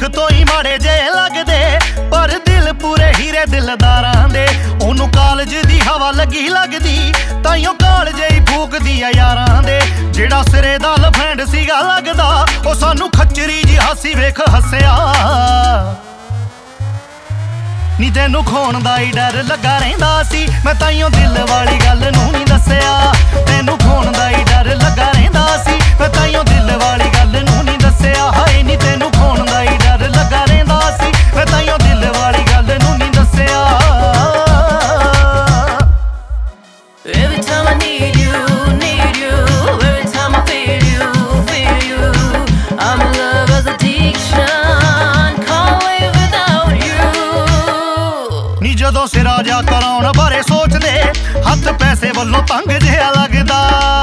ਤੋਂ ਹੀ ਮਾੜੇ ਜੇ ਲੱਗਦੇ ਪਰ ਦਿਲ ਪੂਰੇ ਹੀਰੇ ਦਿਲਦਾਰਾਂ ਦੇ। ਉਹਨੂੰ ਕਾਲਜ ਦੀ ਹਵਾ ਲੱਗੀ ਲੱਗਦੀ ਤਾਈਓ ਕਾਲਜੇ ਹੀ ਫੂਕਦੀ ਆ ਯਾਰਾਂ ਦੇ। ਜਿਹੜਾ ਸਿਰੇ ਦਾ ਲਫੈਂਡ ਸੀਗਾ ਲੱਗਦਾ ਉਹ ਸਾਨੂੰ ਖੱਚਰੀ ਜੀ ਹਾਸੀ ਵੇਖ ਹੱਸਿਆ। ਨੀ ਤੈਨੂੰ ਖੋਣ ਦਾ ਹੀ ਡਰ ਲੱਗਾ ਰਹਿੰਦਾ ਸੀ ਮੈਂ ਤਾਈਓ ਦਿਲ ਵਾਲੀ ਗੱਲ ਨੂੰ ਨਹੀਂ ਦੱਸਿਆ। ਤੈਨੂੰ ਖੋਣ ਦਾ ਹੀ ਡਰ ਲੱਗਾ ਰਹਿੰਦਾ ਸੀ ਮੈਂ ਤਾਈਓ ਦਿਲ ਵਾਲੀ ਗੱਲ ਨੂੰ ਨਹੀਂ ਦੱਸਿਆ। ਹਾਏ ਨੀ ਤੈਨੂੰ ਖੋਣ ਦਾ ਹੀ ਡਰ ਲੱਗਾ ਰਹਿੰਦਾ ਸੀ ਮੈਂ ਤਾਈਓ ਦਿਲ ਵਾਲੀ ਗੱਲ ਨੂੰ ਨਹੀਂ ਦੱਸਿਆ। Every time I need you, need you. Every time I feel you, feel you. I'm in love as addiction, can't live without you. ਨੀ ਜਦੋਂ ਸਿਰਾ ਜਾ ਕਰਾਉਣ ਬਾਰੇ ਸੋਚਦੇ ਹੱਥ ਪੈਸੇ ਵੱਲੋਂ ਤੰਗ ਜਿਹਾ ਲੱਗਦਾ।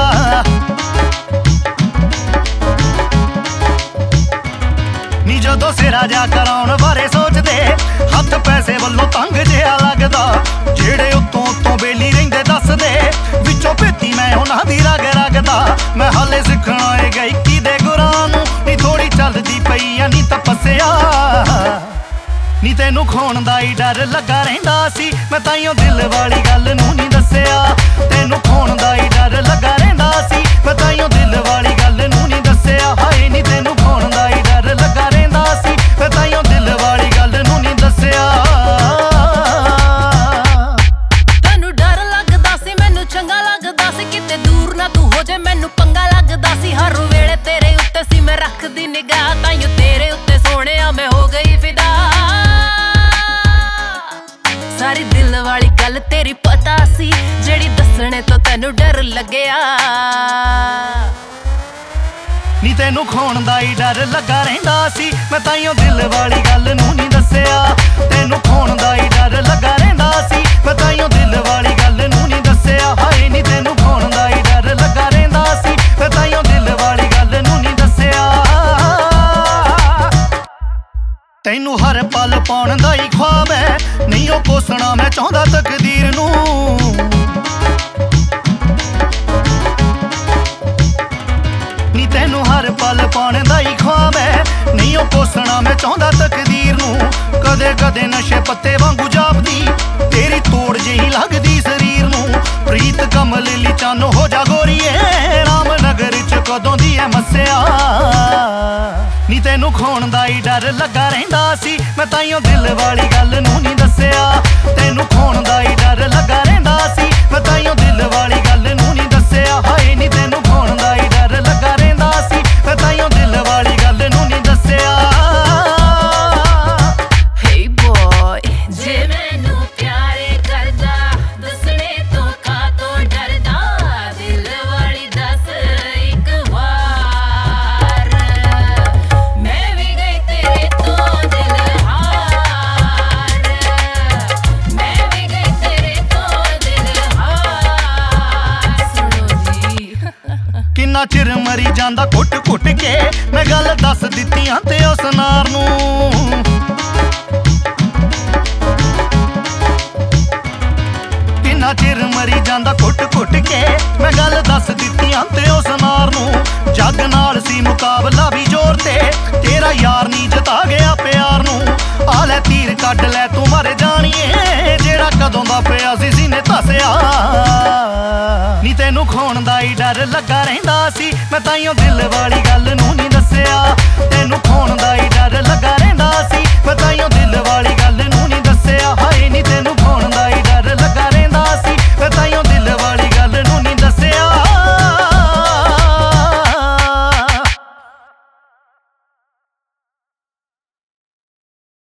ਨੀ ਜਦੋਂ ਸਿਰਾ ਜਾ ਕਰਾਉਣ ਬਾਰੇ ਸੋਚਦੇ ਹੱਥ ਪੈਸੇ ਵੱਲੋਂ ਤੰਗ ਜਿਹਾ ਲੱਗਦਾ। ਜਿਹੜੇ ਉੱਤੋਂ ਉੱਤੋਂ ਬੇਲੀ ਰਹਿੰਦੇ ਦੱਸਦੇ ਵਿੱਚੋਂ ਭੇਤੀ ਮੈਂ ਉਹਨਾਂ ਦੀ ਰਗ ਰਗਦਾ। ਮੈਂ ਹਾਲੇ ਸਿੱਖਣਾ ਏ ਗਾਇਕੀ ਦੇ ਗੁਰਾਂ ਨੂੰ ਨੀ ਥੋੜੀ ਚੱਲਦੀ ਪਈ ਆ ਨੀ ਤਪੱਸਿਆ। ਨੀ ਤੈਨੂੰ ਖੋਣ ਦਾ ਹੀ ਡਰ ਲੱਗਾ ਰਹਿੰਦਾ ਸੀ ਮੈਂ ਤਾਈਓ ਦਿਲ ਵਾਲੀ ਗੱਲ ਨੂੰ ਨਹੀਂ ਦੱਸਿਆ। ਤੈਨੂੰ ਖੋਣ ਦਾ ਹੀ ਡਰ ਲੱਗਾ ਰਹਿੰਦਾ ਸੀ ਮੈਂ ਤਾਈਓ ਦਿਲ ਵਾਲੀ ਗੱਲ ਨੂੰ ਨਹੀਂ ਦੱਸਿਆ। ਹਾਏ ਨੀ ਤੈਨੂੰ ਖੋਣ ਦਾ ਹੀ ਡਰ ਲੱਗਾ ਰਹਿੰਦਾ ਸੀ ਮੈਂ ਤਾਈਓ ਦਿਲ ਵਾਲੀ ਗੱਲ ਨੂੰ ਨਹੀਂ ਦੱਸਿਆ। ਤੈਨੂੰ ਡਰ ਲੱਗਦਾ ਸੀ ਮੈਨੂੰ ਚੰਗਾ ਲੱਗਦਾ ਸੀ ਕਿਤੇ ਦੂਰ ਨਾ ਤੂੰ ਹੋ ਜੇ ਮੈਨੂੰ ਪੰਗਾ ਲੱਗਦਾ ਸੀ। ਹਰ ਵੇਲੇ ਤੇਰੇ ਉੱਤੇ ਸੀ ਮੈਂ ਰੱਖਦੀ ਨਿਗਾਹ ਤਾਈਓ ਤੇਰੇ ਉੱਤੇ ਸੋਹਣਿਆ ਮੈਂ ਹੋ ਗਈ ਫਿਦਾ। ਸਾਰੀ ਦਿਲ ਵਾਲੀ ਗੱਲ ਤੇਰੀ ਪਤਾ ਸੀ ਜਿਹੜੀ ਦੱਸਣੇ ਤੋਂ ਤੈਨੂੰ ਡਰ ਲੱਗਿਆ। ਨੀ ਤੈਨੂੰ ਖੋਣ ਦਾ ਹੀ ਡਰ ਲੱਗਾ ਰਹਿੰਦਾ ਸੀ ਮੈਂ ਤਾਈਓ ਦਿਲ ਵਾਲੀ ਗੱਲ ਨੂੰ ਨਹੀਂ ਦੱਸਿਆ। ਤੈਨੂੰ ਖੋਣ ਦਾ ਹੀ ਡਰ ਲੱਗਾ ਰਹਿੰਦਾ ਸੀ ਮੈਂ ਤਾਈਓ ਦਿਲ ਵਾਲੀ ਗੱਲ ਨੂੰ ਨਹੀਂ ਦੱਸਿਆ। ਹਾਏ ਨੀ ਤੈਨੂੰ ਖੋਣ ਦਾ ਹੀ ਡਰ ਲੱਗਾ ਰਹਿੰਦਾ ਸੀ ਮੈਂ ਤਾਈਓ ਦਿਲ ਵਾਲੀ ਗੱਲ ਨੂੰ ਨਹੀਂ ਦੱਸਿਆ। ਤੈਨੂੰ ਹਰ ਪਲ ਪਾਉਣ ਦਾ ਹੀ ਖ਼ਵਾਬ ਹੈ ਨਹੀਂ ਉਹ ਕੋਸਣਾ ਮੈਂ ਚਾਹੁੰਦਾ ਤਕਦੀਰ ਨੂੰ। ਨੀ ਤੈਨੂੰ ਹਰ ਪਲ ਪਾਉਣ ਦਾ ਹੀ ਖ਼ਵਾਬ ਹੈ ਨਹੀਂ ਉਹ ਕੋਸਣਾ ਮੈਂ ਚਾਹੁੰਦਾ ਤਕਦੀਰ ਨੂੰ। ਕਦੇ ਕਦੇ ਨਸ਼ੇ ਪੱਤੇ ਵਾਂਗੂ ਜਾਪਦੀ ਤੇਰੀ ਤੋੜ ਜਿਹੀ ਲੱਗਦੀ ਸਰੀਰ ਨੂੰ। ਪ੍ਰੀਤ ਕਮਲ ਲਈ ਚਾਨੋ ਹੋ ਜਾ ਗੋਰੀਏ ਰਾਮਨਗਰ ਚ ਕਦੋਂ ਦੀ ਐ ਮੱਸਿਆ। ਨੀ ਤੈਨੂੰ ਖੋਣ ਦਾ ਹੀ ਡਰ ਲੱਗਾ ਰਹਿੰਦਾ ਸੀ ਮੈਂ ਤਾਈਓ ਦਿਲ ਵਾਲੀ ਗੱਲ ਨੂੰ ਨਹੀਂ ਦੱਸਿਆ। ਤੈਨੂੰ ਖੋਣ ਦਾ ਹੀ ਡਰ ਲੱਗਾ ਰਹਿੰਦਾ ਸੀ ਮੈਂ ਤਾਈਓ ਦਿਲ ਵਾਲੀ ਗੱਲ ਨੂੰ ਨਹੀਂ ਦੱਸਿਆ। ਹਾਏ ਨੀ ਤੈਨੂੰ ਖੋਣ ਦਾ ਹੀ ਡਰ ਲੱਗਾ ਰਹਿੰਦਾ ਸੀ ਮੈਂ ਤਾਈਓ ਦਿਲ ਵਾਲੀ ਗੱਲ ਨੂੰ ਨਹੀਂ ਦੱਸਿਆ। Hey boy, ਜੇ ਮੈਨੂੰ ਪਿਆਰੇ ਕਰਦਾ ਦੱਸਣੇ ਤੋਂ ਕਾਹਤੋਂ ਡਰਦਾ। ਦਿਲ ਵਾਲੀ ਦੱਸ ਇੱਕ ਵਾਰ ਮੈਂ ਵੀ ਗਈ ਤੇਰੇ ਤੋਂ ਦਿਲ ਹਾਰ। ਮੈਂ ਵੀ ਗਈ ਤੇਰੇ ਤੋਂ ਦਿਲ ਹਾਰ। ਸੁਣੋ ਜੀ ਕਿੰਨਾ ਚਿਰ ਮਰੀ ਜਾਂਦਾ ਘੁੱਟ ਘੁੱਟ ਕੇ ਮੈਂ ਗੱਲ ਦੱਸ ਦਿੱਤੀਆਂ ਤੇ ਉਸ ਨਾਰ ਨੂੰ। ਕਿੰਨਾ ਚਿਰ ਮਰੀ ਜਾਂਦਾ ਘੁੱਟ ਘੁੱਟ ਕੇ ਮੈਂ ਗੱਲ ਦੱਸ ਦਿੱਤੀਆਂ ਤੇ ਉਸ ਨਾਰ ਨੂੰ। ਜੱਗ ਨਾਲ ਸੀ ਮੁਕਾਬਲਾ ਵੀ ਜ਼ੋਰ ਤੇ ਤੇਰਾ ਯਾਰ ਨਹੀਂ ਜਿਤਾ ਗਿਆ ਪਿਆਰ ਨੂੰ। ਆ ਲੈ ਤੀਰ ਕੱਢ ਲੈ ਤੂੰ ਮਰ ਜਾਣੀਏ ਜਿਹੜਾ ਕਦੋਂ ਦਾ ਪਿਆ ਸੀ ਸੀਨੇ ਧਸਿਆ। ਨੀ ਤੈਨੂੰ ਖੋਣ ਦਾ ਹੀ ਡਰ ਲੱਗਾ ਰਹਿੰਦਾ ਸੀ ਮੈਂ ਤਾਈਓ ਦਿਲ ਵਾਲੀ ਗੱਲ ਨੂੰ